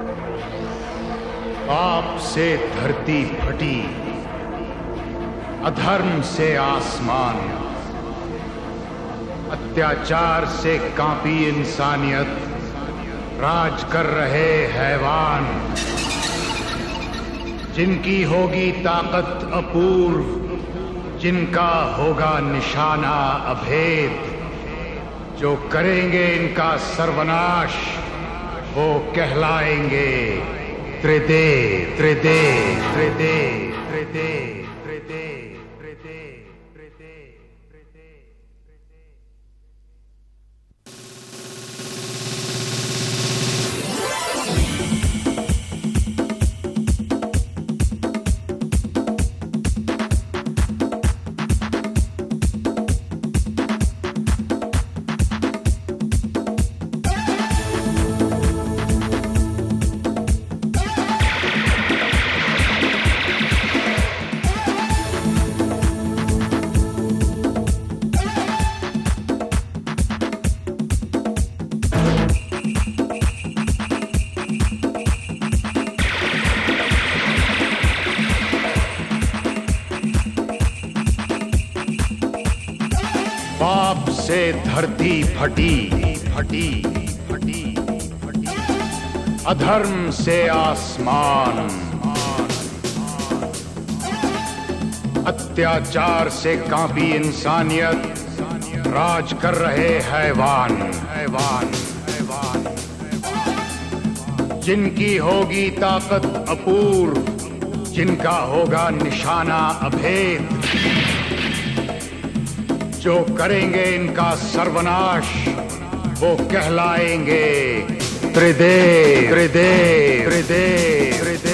पाप से धरती फटी, अधर्म से आसमान, अत्याचार से कांपी इंसानियत, राज कर रहे हैवान। जिनकी होगी ताकत अपूर्व, जिनका होगा निशाना अभेद, जो करेंगे इनका सर्वनाश, वो कहलाएंगे त्रिदेव, त्रिदेव, त्रिदेव, त्रिदेव, त्रिदेव, त्रिदेव, त्रिदेव, त्रिदेव। पाप से धरती फटी, फटी, फटी, फटी, अधर्म से आसमान, अत्याचार से कांपी इंसानियत, राज कर रहे हैवान, हैवान, हैवान। जिनकी होगी ताकत अपूर्व, जिनका होगा निशाना अभेद, जो करेंगे इनका सर्वनाश, वो कहलाएंगे त्रिदेव, त्रिदेव, त्रिदेव, त्रिदेव।